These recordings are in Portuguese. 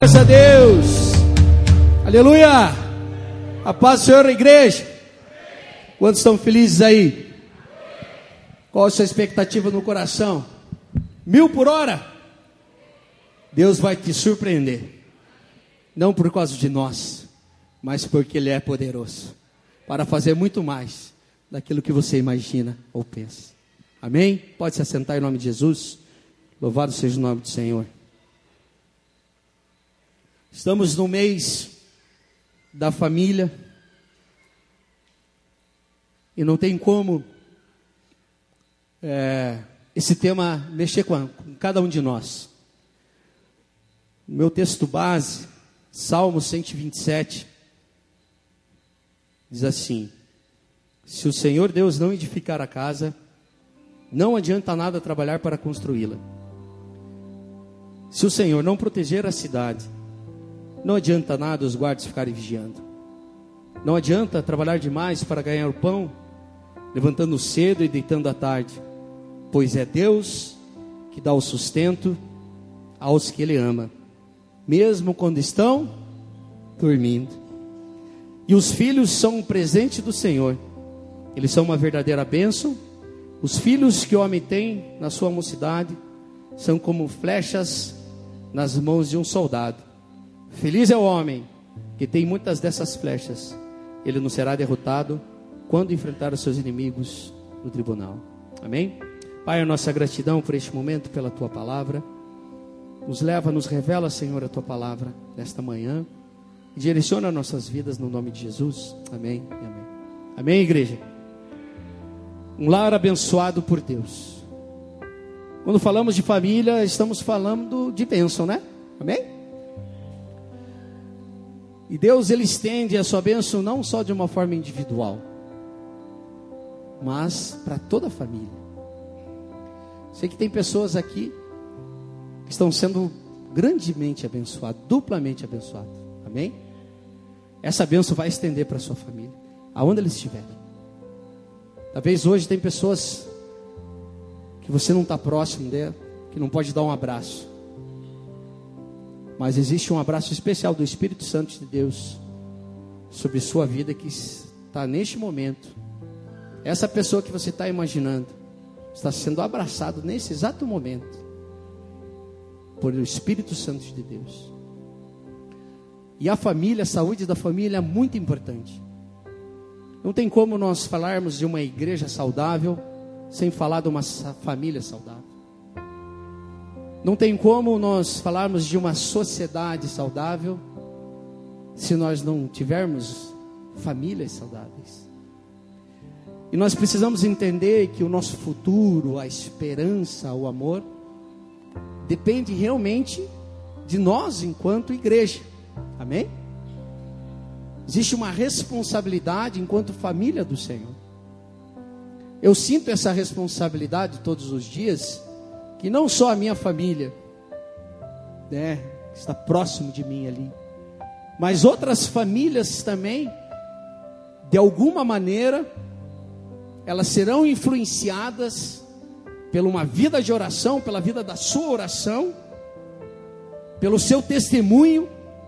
Graças a Deus, aleluia, a paz do Senhor, igreja. Quantos estão felizes aí? Qual a sua expectativa no coração? 1000 por hora? Deus vai te surpreender, não por causa de nós, mas porque Ele é poderoso, para fazer muito mais daquilo que você imagina ou pensa. Amém? Pode se assentar em nome de Jesus. Louvado seja o nome do Senhor. Estamos no mês da família e não tem como esse tema mexer com cada um de nós. O meu texto base, Salmo 127, diz assim: se o Senhor Deus não edificar a casa, não adianta nada trabalhar para construí-la. Se o Senhor não proteger a cidade, não adianta nada os guardas ficarem vigiando. Não adianta trabalhar demais para ganhar o pão, levantando cedo e deitando à tarde, pois é Deus que dá o sustento aos que Ele ama, mesmo quando estão dormindo. E os filhos são um presente do Senhor, eles são uma verdadeira bênção. Os filhos que o homem tem na sua mocidade são como flechas nas mãos de um soldado. Feliz é o homem que tem muitas dessas flechas, ele não será derrotado quando enfrentar os seus inimigos no tribunal. Amém? Pai, a nossa gratidão por este momento, pela Tua palavra. Nos leva, nos revela, Senhor, a Tua palavra nesta manhã e direciona nossas vidas no nome de Jesus. Amém e amém. Amém, igreja? Um lar abençoado por Deus. Quando falamos de família, estamos falando de bênção, né? Amém? E Deus, Ele estende a sua bênção não só de uma forma individual, mas para toda a família. Sei que tem pessoas aqui que estão sendo grandemente abençoadas, duplamente abençoadas. Amém? Essa bênção vai estender para a sua família, aonde eles estiverem. Talvez hoje tem pessoas que você não está próximo dela, que não pode dar um abraço. Mas existe um abraço especial do Espírito Santo de Deus sobre sua vida, que está neste momento. Essa pessoa que você está imaginando está sendo abraçado nesse exato momento por o Espírito Santo de Deus. E a família, a saúde da família é muito importante. Não tem como nós falarmos de uma igreja saudável sem falar de uma família saudável. Não tem como nós falarmos de uma sociedade saudável se nós não tivermos famílias saudáveis. E nós precisamos entender que o nosso futuro, a esperança, o amor, depende realmente de nós enquanto igreja. Amém? Existe uma responsabilidade enquanto família do Senhor. Eu sinto essa responsabilidade todos os dias, que não só a minha família, né, está próximo de mim ali, mas outras famílias também, de alguma maneira, elas serão influenciadas por uma vida de oração, pela vida da sua oração, pelo seu testemunho,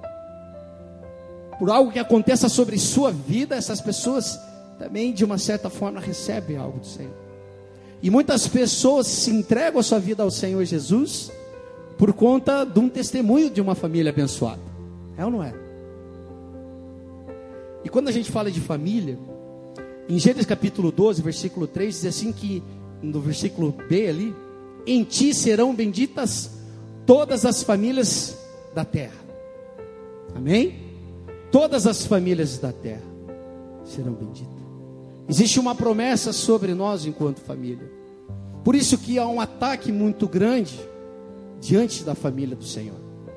por algo que aconteça sobre sua vida. Essas pessoas também, de uma certa forma, recebem algo do Senhor. E muitas pessoas se entregam a sua vida ao Senhor Jesus por conta de um testemunho de uma família abençoada. É ou não é? E quando a gente fala de família, em Gênesis capítulo 12, versículo 3, diz assim que, no versículo B ali: em ti serão benditas todas as famílias da terra. Amém? Todas as famílias da terra serão benditas. Existe uma promessa sobre nós enquanto família. Por isso que há um ataque muito grande diante da família do Senhor.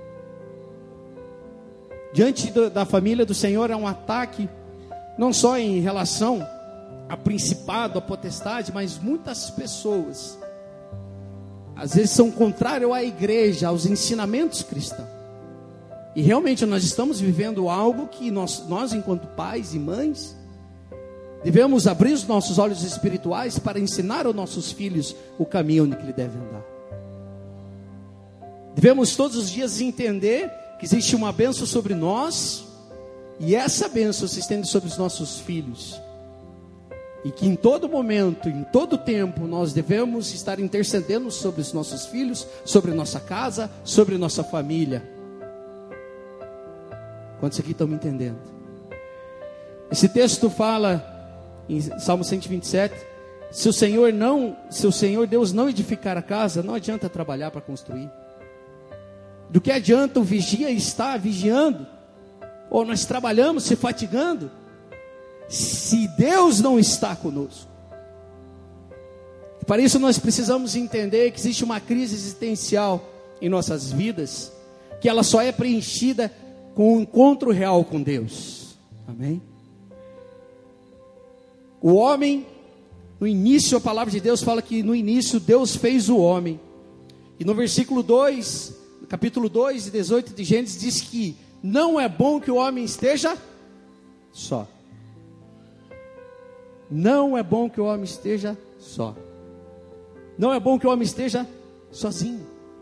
Diante da família do Senhor há um ataque, não só em relação a principado, a potestade, mas muitas pessoas às vezes são contrárias à igreja, aos ensinamentos cristãos. E realmente nós estamos vivendo algo que nós enquanto pais e mães, devemos abrir os nossos olhos espirituais para ensinar aos nossos filhos o caminho onde ele deve andar. Devemos todos os dias entender que existe uma bênção sobre nós, e essa bênção se estende sobre os nossos filhos. E que em todo momento, em todo tempo, nós devemos estar intercedendo sobre os nossos filhos, sobre nossa casa, sobre nossa família. Quantos aqui estão me entendendo? Esse texto fala, em Salmo 127, se o Senhor Deus não edificar a casa, não adianta trabalhar para construir. Do que adianta o vigia estar vigiando? Ou nós trabalhamos se fatigando, se Deus não está conosco? Para isso nós precisamos entender que existe uma crise existencial em nossas vidas, que ela só é preenchida com um encontro real com Deus. Amém? O homem, no início, a palavra de Deus fala que no início Deus fez o homem. E no versículo 2, capítulo 2, 18 de Gênesis, diz que não é bom que o homem esteja só. Não é bom que o homem esteja só. Não é bom que o homem esteja sozinho.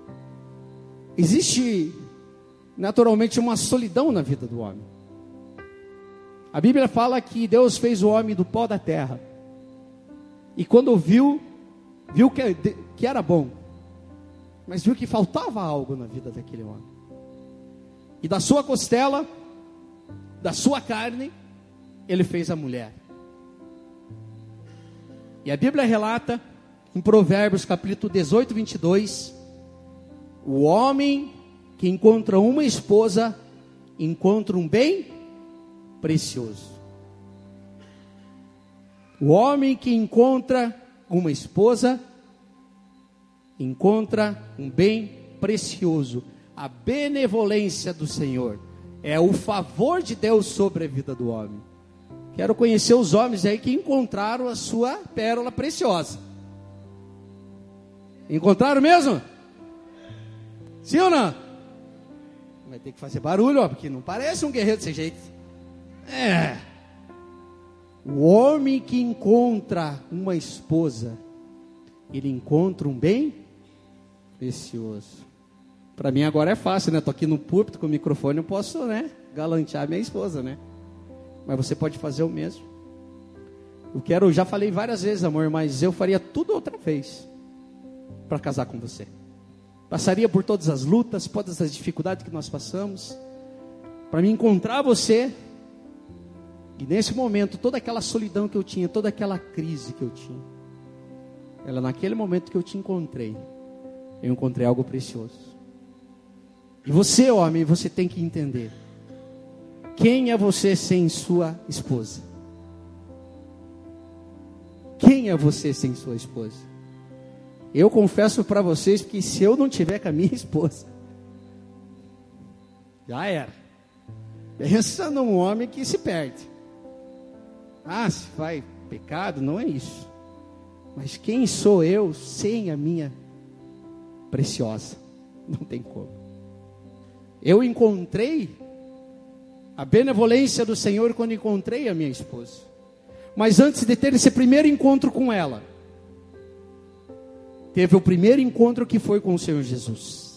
Existe naturalmente uma solidão na vida do homem. A Bíblia fala que Deus fez o homem do pó da terra. E quando viu que era bom, mas viu que faltava algo na vida daquele homem. E da sua costela, da sua carne, ele fez a mulher. E a Bíblia relata, em Provérbios capítulo 18, 22, o homem que encontra uma esposa, encontra um bem precioso. O homem que encontra uma esposa, encontra um bem precioso. A benevolência do Senhor é o favor de Deus sobre a vida do homem. Quero conhecer os homens aí que encontraram a sua pérola preciosa. Encontraram mesmo? Sim ou não? Vai ter que fazer barulho, ó, porque não parece um guerreiro desse jeito. O homem que encontra uma esposa, ele encontra um bem precioso. Para mim agora é fácil, né? Estou aqui no púlpito com o microfone, eu posso, né, galantear minha esposa, né? Mas você pode fazer o mesmo. Eu já falei várias vezes, amor, mas eu faria tudo outra vez para casar com você. Passaria por todas as lutas, todas as dificuldades que nós passamos, para me encontrar você. E nesse momento, toda aquela solidão que eu tinha, toda aquela crise que eu tinha, naquele momento que eu te encontrei, eu encontrei algo precioso. E você, homem, você tem que entender, quem é você sem sua esposa? Quem é você sem sua esposa? Eu confesso para vocês que se eu não tiver com a minha esposa, já era. Pensa num homem que se perde. Se vai pecado, não é isso. Mas quem sou eu sem a minha preciosa? Não tem como. Eu encontrei a benevolência do Senhor quando encontrei a minha esposa. Mas antes de ter esse primeiro encontro com ela, teve o primeiro encontro que foi com o Senhor Jesus.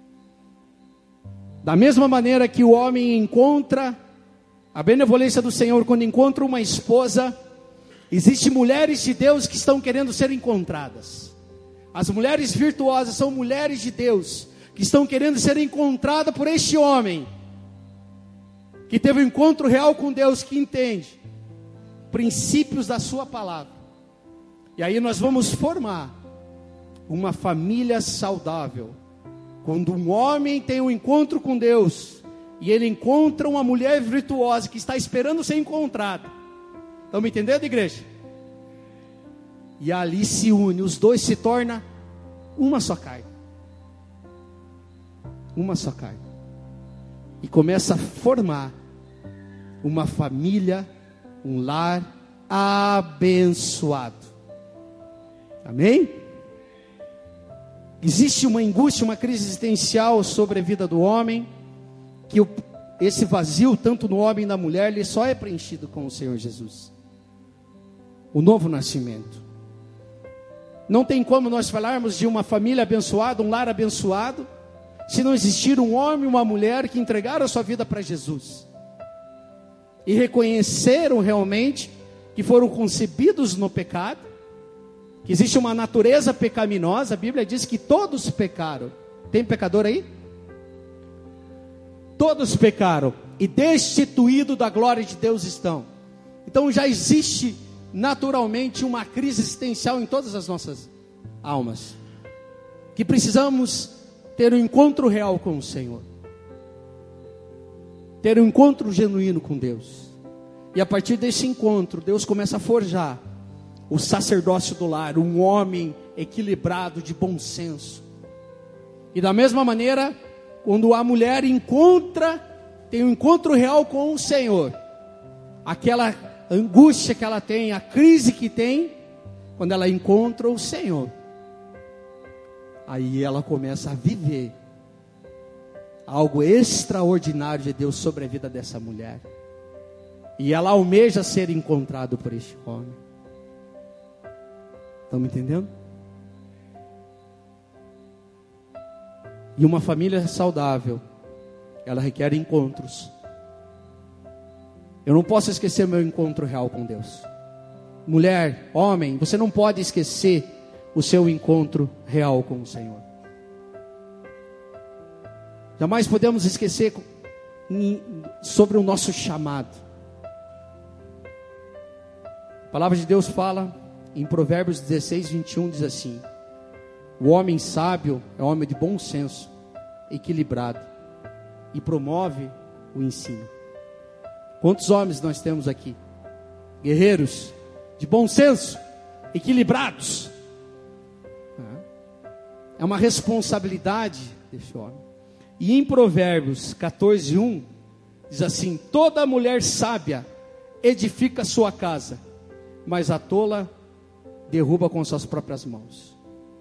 Da mesma maneira que o homem encontra a benevolência do Senhor quando encontra uma esposa, existem mulheres de Deus que estão querendo ser encontradas. As mulheres virtuosas são mulheres de Deus que estão querendo ser encontradas por este homem que teve um encontro real com Deus, que entende princípios da sua palavra. E aí nós vamos formar uma família saudável. Quando um homem tem um encontro com Deus e ele encontra uma mulher virtuosa que está esperando ser encontrada. Estão me entendendo, igreja? E ali se une, os dois se tornam uma só carne. Uma só carne. E começa a formar uma família, um lar abençoado. Amém? Existe uma angústia, uma crise existencial sobre a vida do homem, que esse vazio, tanto no homem e na mulher, ele só é preenchido com o Senhor Jesus. O novo nascimento. Não tem como nós falarmos de uma família abençoada, um lar abençoado, se não existir um homem e uma mulher que entregaram a sua vida para Jesus e reconheceram realmente que foram concebidos no pecado, que existe uma natureza pecaminosa. A Bíblia diz que todos pecaram. Tem pecador aí? Todos pecaram e destituídos da glória de Deus estão. Então já existe naturalmente uma crise existencial em todas as nossas almas, que precisamos ter um encontro real com o Senhor, ter um encontro genuíno com Deus. E a partir desse encontro, Deus começa a forjar o sacerdócio do lar, um homem equilibrado, de bom senso. E da mesma maneira, quando a mulher tem um encontro real com o Senhor, aquela angústia que ela tem, a crise que tem, quando ela encontra o Senhor, aí ela começa a viver algo extraordinário de Deus sobre a vida dessa mulher. E ela almeja ser encontrado por este homem. Estão me entendendo? E uma família saudável, ela requer encontros. Eu não posso esquecer meu encontro real com Deus. Mulher, homem, você não pode esquecer o seu encontro real com o Senhor. Jamais podemos esquecer sobre o nosso chamado. A palavra de Deus fala em Provérbios 16, 21, diz assim: o homem sábio é homem de bom senso, equilibrado, e promove o ensino. Quantos homens nós temos aqui? Guerreiros, de bom senso, equilibrados. É uma responsabilidade desse homem. E em Provérbios 14, 1, diz assim: toda mulher sábia edifica sua casa, mas a tola derruba com suas próprias mãos.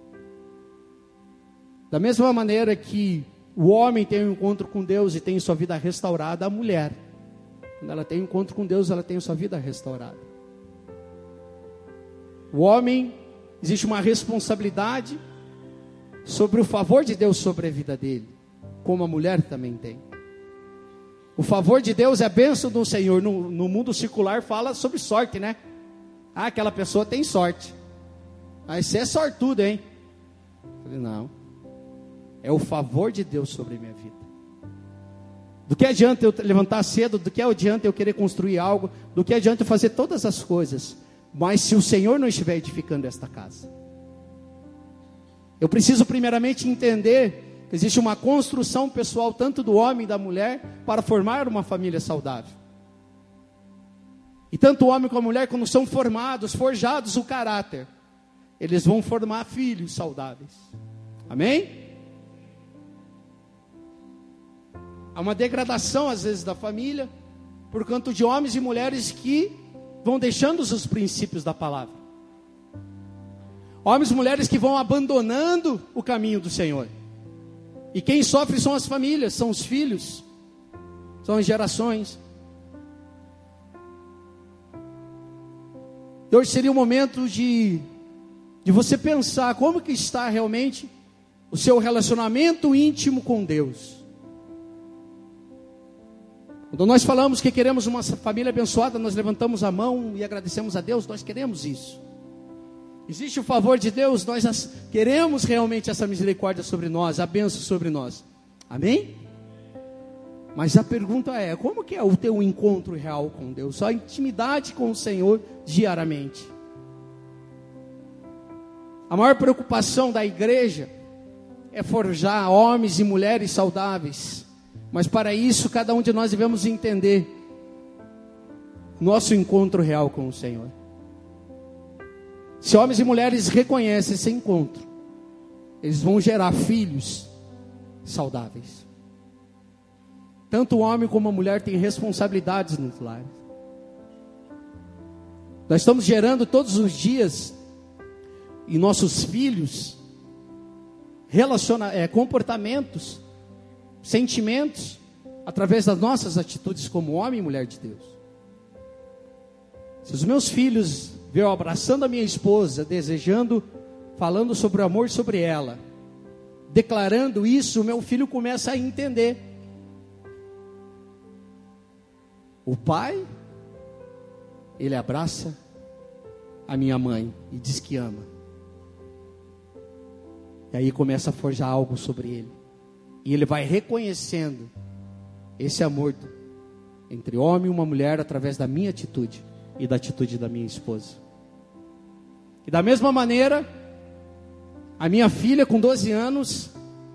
Da mesma maneira que o homem tem um encontro com Deus e tem sua vida restaurada, a mulher, quando ela tem um encontro com Deus, ela tem sua vida restaurada. O homem, existe uma responsabilidade sobre o favor de Deus sobre a vida dele, como a mulher também tem. O favor de Deus é a bênção do Senhor. No mundo secular fala sobre sorte, né? Ah, aquela pessoa tem sorte. Mas você é sortudo, hein? Eu falei, não. É o favor de Deus sobre a minha vida. Do que adianta eu levantar cedo? Do que adianta eu querer construir algo? Do que adianta eu fazer todas as coisas? Mas se o Senhor não estiver edificando esta casa, eu preciso primeiramente entender que existe uma construção pessoal, tanto do homem e da mulher, para formar uma família saudável. E tanto o homem como a mulher, quando são formados, forjados o caráter, eles vão formar filhos saudáveis. Amém? Há uma degradação às vezes da família, por conta de homens e mulheres que vão deixando os princípios da palavra. Homens e mulheres que vão abandonando o caminho do Senhor. E quem sofre são as famílias, são os filhos, são as gerações. E hoje seria o momento de você pensar como que está realmente o seu relacionamento íntimo com Deus. Quando nós falamos que queremos uma família abençoada, nós levantamos a mão e agradecemos a Deus, nós queremos isso. Existe o favor de Deus, nós queremos realmente essa misericórdia sobre nós, a bênção sobre nós. Amém? Mas a pergunta é, como que é o teu encontro real com Deus? A intimidade com o Senhor diariamente. A maior preocupação da igreja é forjar homens e mulheres saudáveis. Mas para isso, cada um de nós devemos entender nosso encontro real com o Senhor. Se homens e mulheres reconhecem esse encontro, eles vão gerar filhos saudáveis. Tanto o homem como a mulher têm responsabilidades nos lares. Nós estamos gerando todos os dias em nossos filhos comportamentos, sentimentos, através das nossas atitudes como homem e mulher de Deus. Se os meus filhos ver eu abraçando a minha esposa, desejando, falando sobre o amor sobre ela, declarando isso, meu filho começa a entender. O pai, ele abraça a minha mãe e diz que ama. E aí começa a forjar algo sobre ele. E ele vai reconhecendo esse amor entre homem e uma mulher através da minha atitude e da atitude da minha esposa. E da mesma maneira, a minha filha com 12 anos,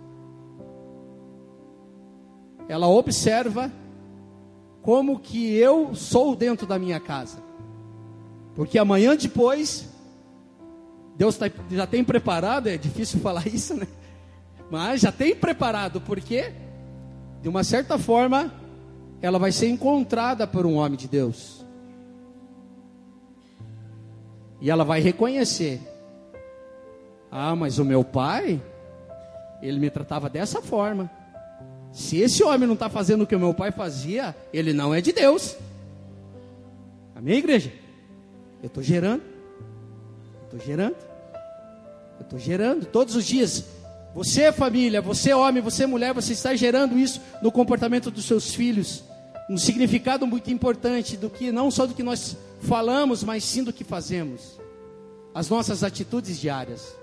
ela observa como que eu sou dentro da minha casa. Porque amanhã depois, Deus já tem preparado, é difícil falar isso, né? Mas já tem preparado, porque, de uma certa forma, ela vai ser encontrada por um homem de Deus. E ela vai reconhecer: ah, mas o meu pai, ele me tratava dessa forma. Se esse homem não está fazendo o que o meu pai fazia, ele não é de Deus. Amém, igreja? Eu estou gerando. Todos os dias. Você, família, você, homem, você, mulher, você está gerando isso no comportamento dos seus filhos. Um significado muito importante do que, não só do que nós falamos, mas sim do que fazemos. As nossas atitudes diárias.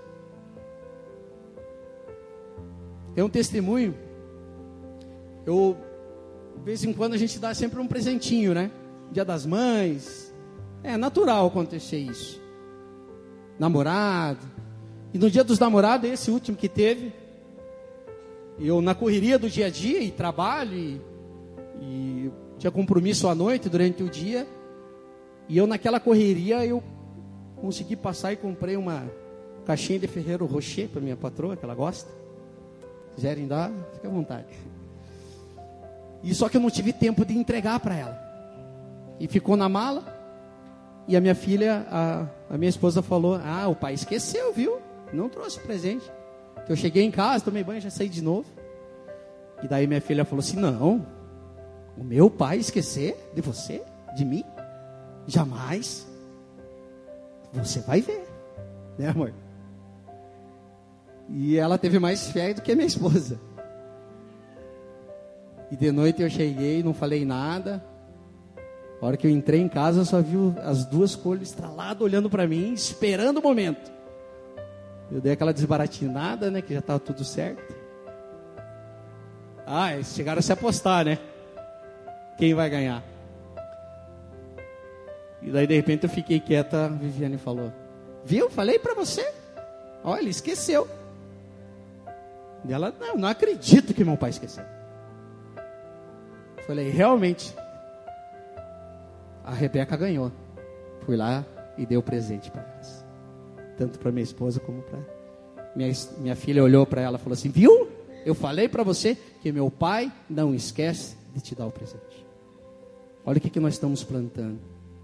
Tem um testemunho. De vez em quando a gente dá sempre um presentinho, né? Dia das Mães. É natural acontecer isso. Namorado. E no dia dos namorados, esse último que teve, eu na correria do dia a dia, e trabalho, e tinha compromisso à noite, durante o dia, e eu naquela correria, eu consegui passar e comprei uma caixinha de Ferrero Rocher para minha patroa, que ela gosta. Se quiserem dar, fica à vontade. E só que eu não tive tempo de entregar para ela. E ficou na mala. E a minha filha, a minha esposa falou: ah, o pai esqueceu, viu? Não trouxe presente. Que eu cheguei em casa, tomei banho, já saí de novo. E daí minha filha falou assim: não, o meu pai esquecer de você, de mim? Jamais. Você vai ver, né, amor? E ela teve mais fé do que a minha esposa. E de noite eu cheguei, não falei nada. A hora que eu entrei em casa, eu só vi as duas cores estraladas olhando para mim, esperando o momento. Eu dei aquela desbaratinada, né, que já estava tudo certo. Ah, eles chegaram a se apostar, né? Quem vai ganhar? E daí de repente eu fiquei quieta, a Viviane falou: viu, falei para você. Olha, esqueceu. E ela: não acredito que meu pai esqueceu. Falei: realmente. A Rebeca ganhou. Fui lá e dei o presente para elas. Tanto para minha esposa como para... Minha filha olhou para ela e falou assim: viu? Eu falei para você que meu pai não esquece de te dar o presente. Olha o que nós estamos plantando.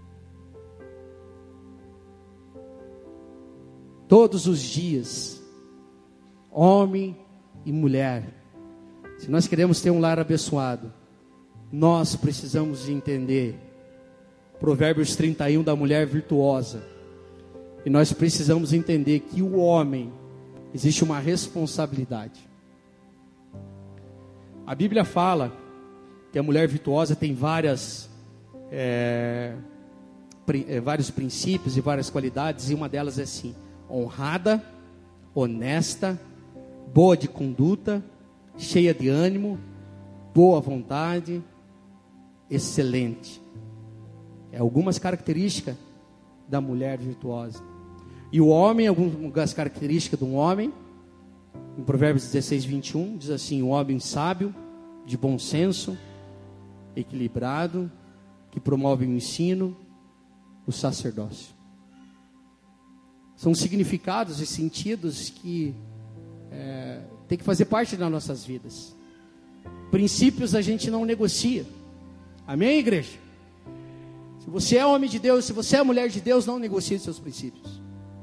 Todos os dias, homem e mulher, se nós queremos ter um lar abençoado, nós precisamos entender Provérbios 31 da mulher virtuosa. E nós precisamos entender que o homem, existe uma responsabilidade. A Bíblia fala que a mulher virtuosa tem vários princípios e várias qualidades. E uma delas é assim: honrada, honesta, boa de conduta, cheia de ânimo, boa vontade, excelente. É algumas características da mulher virtuosa. E o homem, algumas características de um homem. Em Provérbios 16, 21, diz assim: um homem sábio, de bom senso, equilibrado, que promove o ensino, o sacerdócio. São significados e sentidos que tem que fazer parte das nossas vidas. Princípios a gente não negocia. Amém, igreja? Se você é homem de Deus, se você é mulher de Deus, não negocie seus princípios.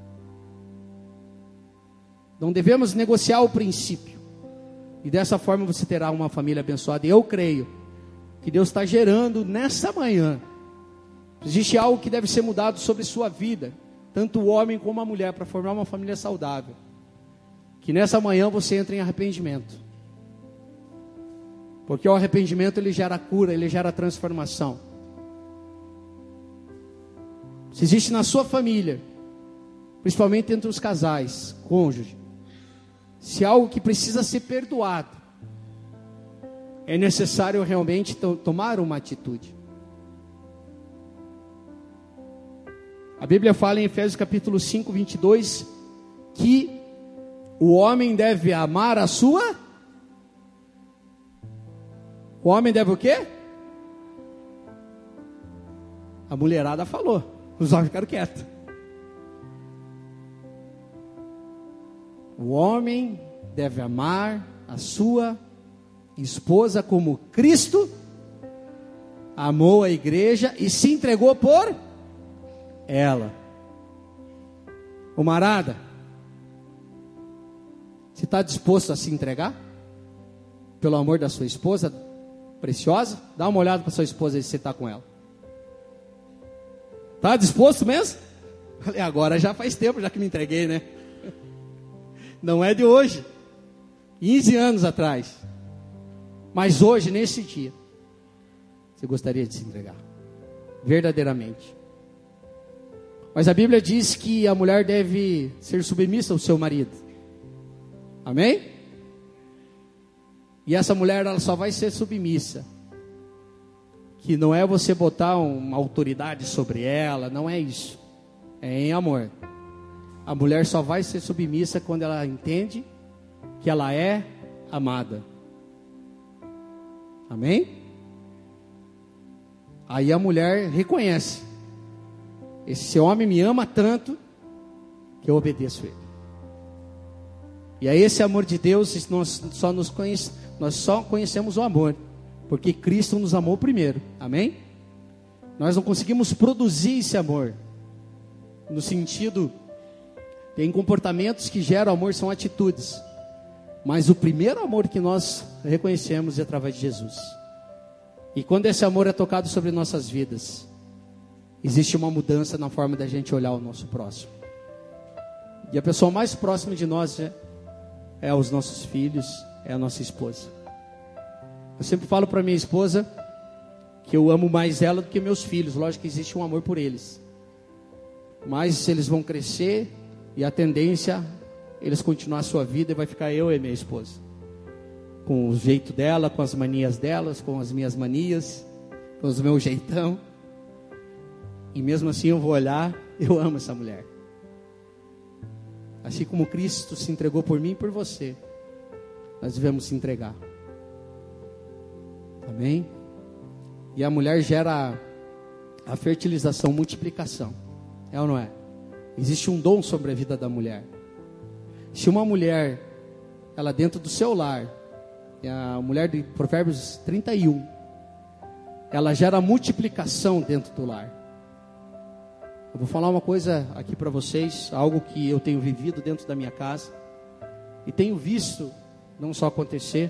Não devemos negociar o princípio. E dessa forma você terá uma família abençoada. E eu creio que Deus está gerando nessa manhã. Existe algo que deve ser mudado sobre sua vida, tanto o homem como a mulher, para formar uma família saudável. que nessa manhã você entre em arrependimento. Porque o arrependimento ele gera cura, ele gera transformação. Se existe na sua família, principalmente entre os casais, cônjuge, se há algo que precisa ser perdoado, é necessário realmente tomar uma atitude. A Bíblia fala em Efésios capítulo 5, 22, que o homem deve amar a sua... O homem deve o quê? A mulherada falou, os homens ficaram quietos. O homem deve amar a sua esposa como Cristo amou a igreja e se entregou por ela. O marada, você está disposto a se entregar pelo amor da sua esposa preciosa? Dá uma olhada para sua esposa aí se você está com ela. Está disposto mesmo? Falei, agora já faz tempo já que me entreguei, né? Não é de hoje, 15 anos atrás. Mas hoje, nesse dia, você gostaria de se entregar verdadeiramente. Mas a Bíblia diz que a mulher deve ser submissa ao seu marido. Amém? E essa mulher, ela só vai ser submissa. Que não é você botar uma autoridade sobre ela, não é isso. É em amor. A mulher só vai ser submissa quando ela entende que ela é amada. Amém? Aí a mulher reconhece: esse homem me ama tanto que eu obedeço ele. E é esse amor de Deus, nós só conhecemos o amor porque Cristo nos amou primeiro. Amém? Nós não conseguimos produzir esse amor no sentido, tem comportamentos que geram amor, são atitudes, mas o primeiro amor que nós reconhecemos é através de Jesus. E quando esse amor é tocado sobre nossas vidas, existe uma mudança na forma da gente olhar o nosso próximo. E a pessoa mais próxima de nós é os nossos filhos, é a nossa esposa. Eu sempre falo para minha esposa que eu amo mais ela do que meus filhos. Lógico que existe um amor por eles, mas eles vão crescer e a tendência eles continuar a sua vida e vai ficar eu e minha esposa, com o jeito dela, com as manias delas, com as minhas manias, com os meus jeitão. E mesmo assim eu vou olhar, eu amo essa mulher. Assim como Cristo se entregou por mim e por você, nós devemos se entregar. Amém? E a mulher gera a fertilização, multiplicação. É ou não é? Existe um dom sobre a vida da mulher. Se uma mulher, ela dentro do seu lar, a mulher de Provérbios 31, ela gera multiplicação dentro do lar. Eu vou falar uma coisa aqui para vocês, algo que eu tenho vivido dentro da minha casa e tenho visto não só acontecer,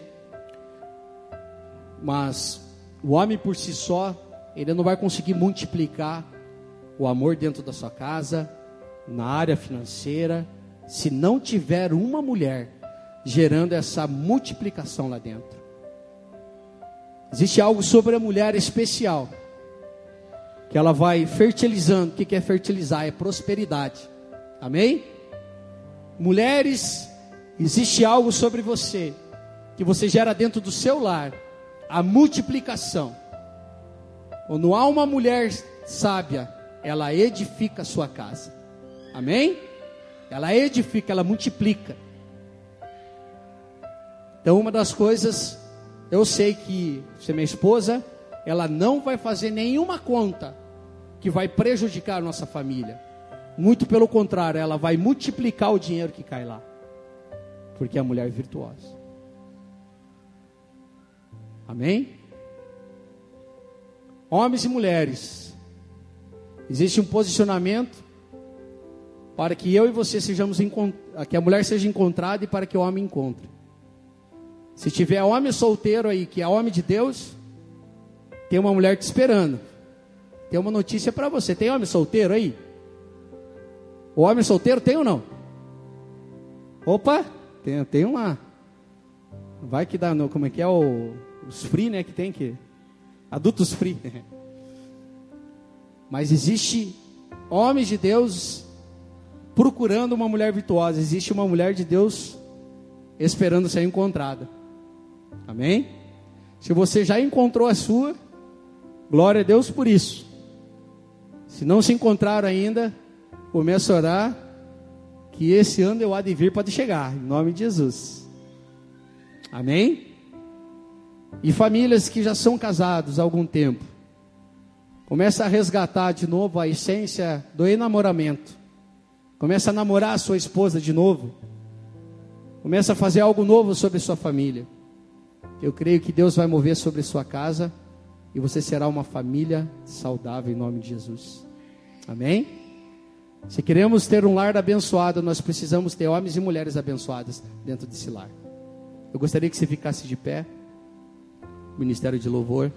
mas o homem por si só, ele não vai conseguir multiplicar o amor dentro da sua casa, na área financeira, se não tiver uma mulher gerando essa multiplicação lá dentro. Existe algo sobre a mulher especial, que ela vai fertilizando. O que é fertilizar? É prosperidade. Amém? Mulheres, existe algo sobre você, que você gera dentro do seu lar, a multiplicação. Quando há uma mulher sábia, ela edifica a sua casa. Amém? Ela edifica, ela multiplica. Então uma das coisas, eu sei que se minha esposa, ela não vai fazer nenhuma conta que vai prejudicar a nossa família. Muito pelo contrário, ela vai multiplicar o dinheiro que cai lá, porque é a mulher virtuosa. Amém? Homens e mulheres, existe um posicionamento para que eu e você sejamos que a mulher seja encontrada e para que o homem encontre. Se tiver homem solteiro aí, que é homem de Deus, tem uma mulher te esperando. Tem uma notícia para você. Tem homem solteiro aí? O homem solteiro tem ou não? Opa, Tem uma... Vai que dá, como é que é os free, né? Que tem que... Adultos free. Mas existe homens de Deus procurando uma mulher virtuosa. Existe uma mulher de Deus esperando ser encontrada. Amém? Se você já encontrou a sua, glória a Deus por isso. Se não se encontraram ainda, comece a orar, que esse ano eu há de vir, pode chegar, em nome de Jesus. Amém? E famílias que já são casados há algum tempo, começa a resgatar de novo a essência do enamoramento. Começa a namorar a sua esposa de novo. Começa a fazer algo novo sobre sua família. Eu creio que Deus vai mover sobre sua casa e você será uma família saudável em nome de Jesus. Amém? Se queremos ter um lar abençoado, nós precisamos ter homens e mulheres abençoadas dentro desse lar. Eu gostaria que você ficasse de pé. Ministério de Louvor.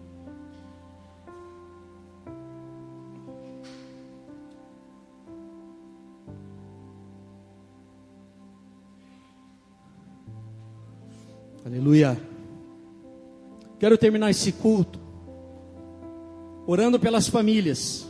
Aleluia. Quero terminar esse culto orando pelas famílias.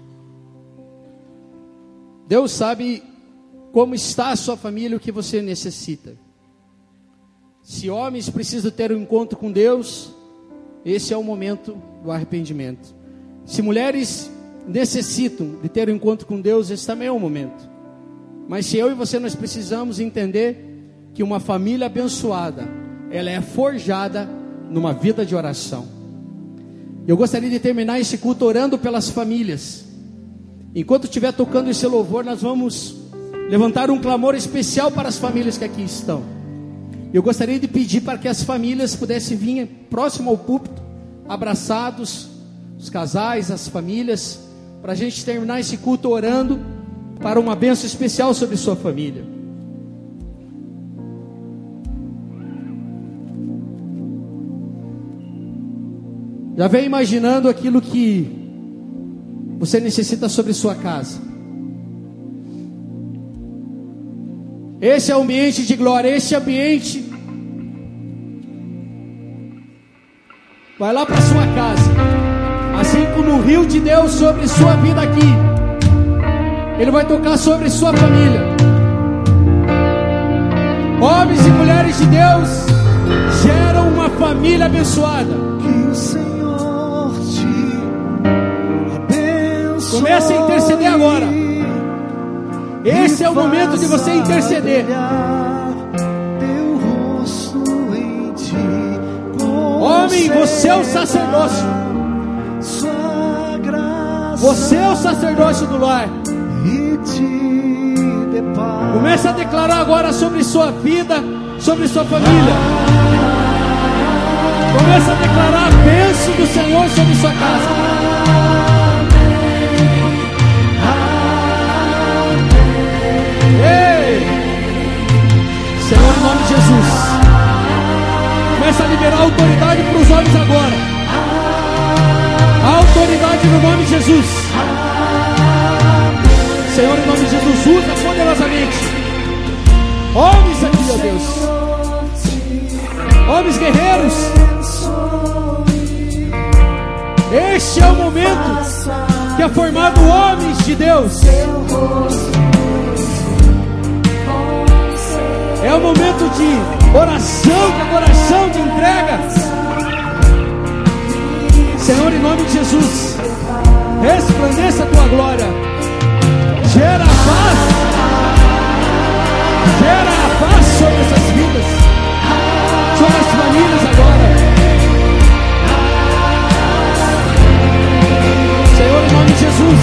Deus sabe como está a sua família, o que você necessita. Se homens precisam ter um encontro com Deus, esse é o momento do arrependimento. Se mulheres necessitam de ter um encontro com Deus, esse também é o momento. Mas se eu e você, nós precisamos entender que uma família abençoada, ela é forjada numa vida de oração. Eu gostaria de terminar esse culto orando pelas famílias. Enquanto estiver tocando esse louvor, nós vamos levantar um clamor especial para as famílias que aqui estão. Eu gostaria de pedir para que as famílias pudessem vir próximo ao púlpito, abraçados, os casais, as famílias, para a gente terminar esse culto orando para uma bênção especial sobre sua família. Já vem imaginando aquilo que você necessita sobre sua casa. Esse é o ambiente de glória, esse ambiente. Vai lá para sua casa, assim como o rio de Deus sobre sua vida aqui, Ele vai tocar sobre sua família. Homens e mulheres de Deus geram uma família abençoada. Que o Senhor te abençoe. Comece a interceder agora. Esse é o momento de você interceder. Homem, você é o sacerdócio. Você é o sacerdócio do lar. Comece a declarar agora sobre sua vida, sobre sua família. Comece a declarar a bênção do Senhor sobre sua casa. Senhor, em nome de Jesus, começa a liberar autoridade para os homens agora. Autoridade no nome de Jesus. Senhor, em nome de Jesus, usa poderosamente homens aqui, ó Deus, homens guerreiros. Este é o momento que é formado homens de Deus. É o momento de oração, de adoração, de entrega. Senhor, em nome de Jesus, resplandeça a tua glória. Gera a paz. Gera a paz sobre essas vidas, sobre as famílias agora. Senhor, em nome de Jesus.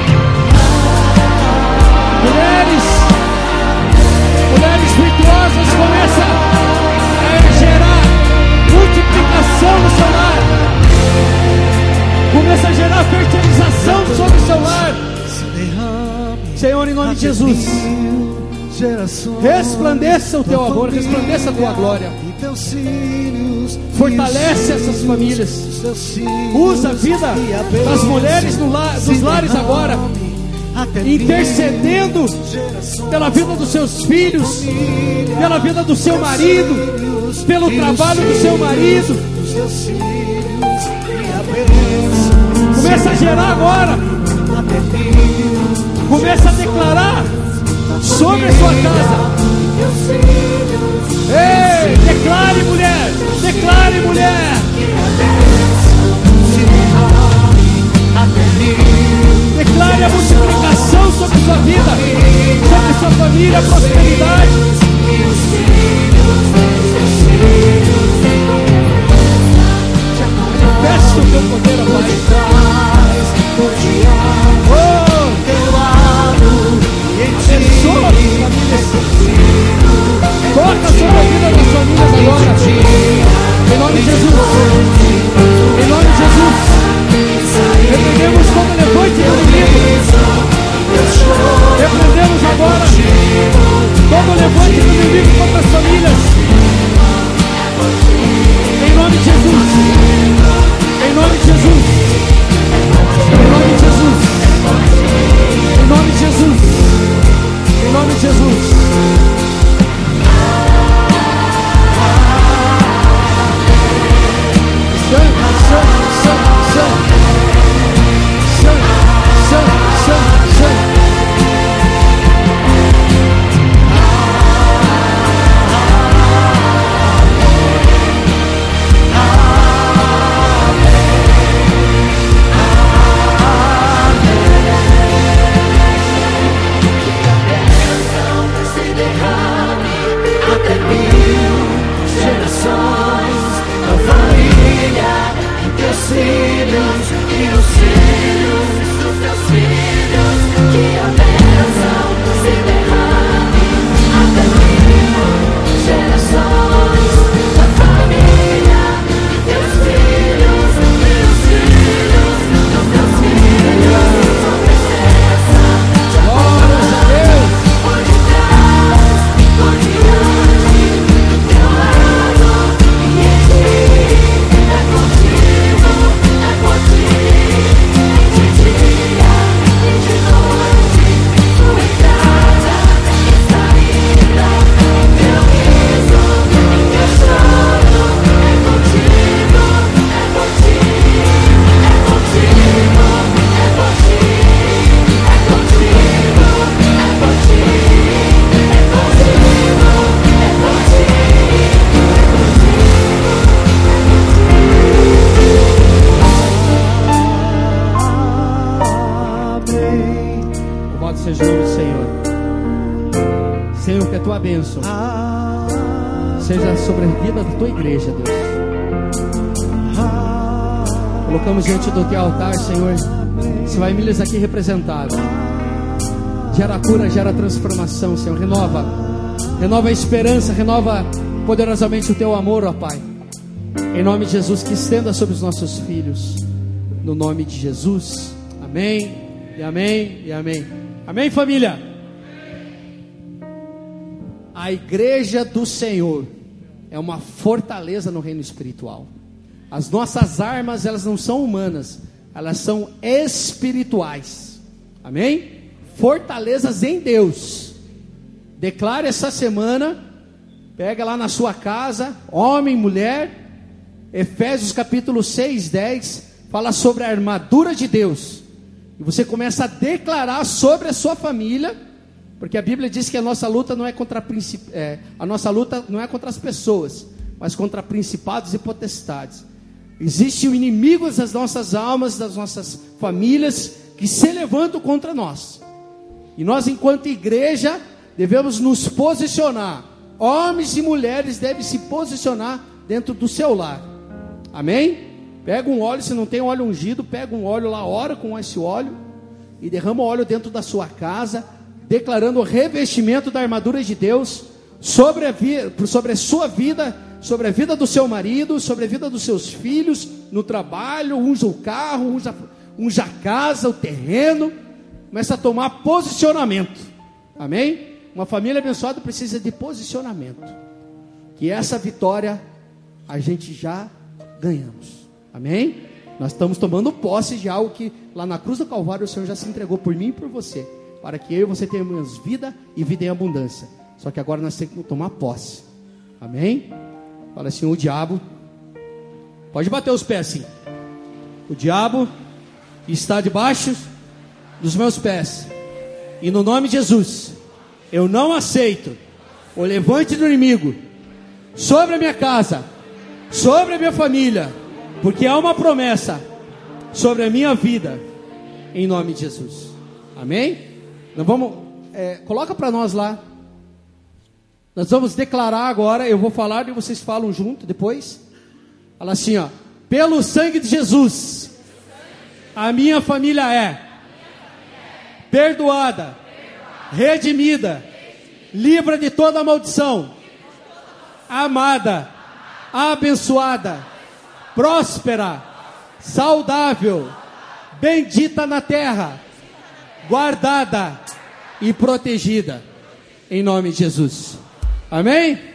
Mulheres virtuosas, começa a gerar multiplicação no seu lar. Começa a gerar fertilização sobre o seu lar. Senhor, em nome de Jesus, resplandeça o teu amor, resplandeça a tua glória. Fortalece essas famílias. Usa a vida das mulheres dos lares agora. intercedendo pela vida dos seus filhos, pela vida do seu marido, pelo trabalho do seu marido. Começa a gerar agora. Começa a declarar sobre a sua casa. Ei, declare, mulher. Declare, mulher. Declare a multiplicação sobre sua vida, sobre sua família, a prosperidade. Peça o teu poder, ó Pai. Abençoa as famílias. Toca sobre a vida das famílias agora. Em nome de Jesus. Em nome de Jesus. Repreendemos todo levante do inimigo. Repreendemos agora todo levante do inimigo contra as famílias. Em nome de Jesus. Em nome de Jesus. Em nome de Jesus. Em nome de Jesus. Em nome de Jesus. Seja sobre a vida da tua igreja, Deus. Colocamos diante do teu altar, Senhor, famílias aqui representadas. Gera cura, gera transformação, Senhor. Renova a esperança, renova poderosamente o teu amor, ó Pai. Em nome de Jesus, que estenda sobre os nossos filhos. No nome de Jesus. Amém, e amém, e amém. Amém, família? A igreja do Senhor é uma fortaleza no reino espiritual. As nossas armas, elas não são humanas, elas são espirituais. Amém? Fortalezas em Deus. Declare essa semana, pega lá na sua casa, homem, mulher, Efésios capítulo 6, 10, fala sobre a armadura de Deus. E você começa a declarar sobre a sua família, porque a Bíblia diz que a nossa luta não é contra a nossa luta não é contra as pessoas, mas contra principados e potestades. Existe o inimigo das nossas almas, das nossas famílias, que se levantam contra nós. E nós, enquanto igreja, devemos nos posicionar. Homens e mulheres devem se posicionar dentro do seu lar. Amém? Pega um óleo, se não tem óleo ungido, pega um óleo lá, ora com esse óleo e derrama o óleo dentro da sua casa, declarando o revestimento da armadura de Deus sobre a sua vida, sobre a vida do seu marido, sobre a vida dos seus filhos, no trabalho. Usa o carro, usa a casa, o terreno. Começa a tomar posicionamento. Amém? Uma família abençoada precisa de posicionamento. Que essa vitória a gente já ganhamos. Amém? Nós estamos tomando posse de algo que lá na cruz do Calvário o Senhor já se entregou por mim e por você, para que eu e você tenhamos vida e vida em abundância. Só que agora nós temos que tomar posse. Amém? Fala assim: o diabo, pode bater os pés assim, o diabo está debaixo dos meus pés, e no nome de Jesus eu não aceito o levante do inimigo sobre a minha casa, sobre a minha família, porque há uma promessa sobre a minha vida, em nome de Jesus. Amém? Nós vamos, coloca para nós lá. Nós vamos declarar agora. Eu vou falar e vocês falam junto depois. Fala assim, ó: pelo sangue de Jesus, a minha família é perdoada, redimida, livre de toda maldição, amada, abençoada, próspera, saudável, bendita na terra, guardada e protegida, em nome de Jesus. Amém?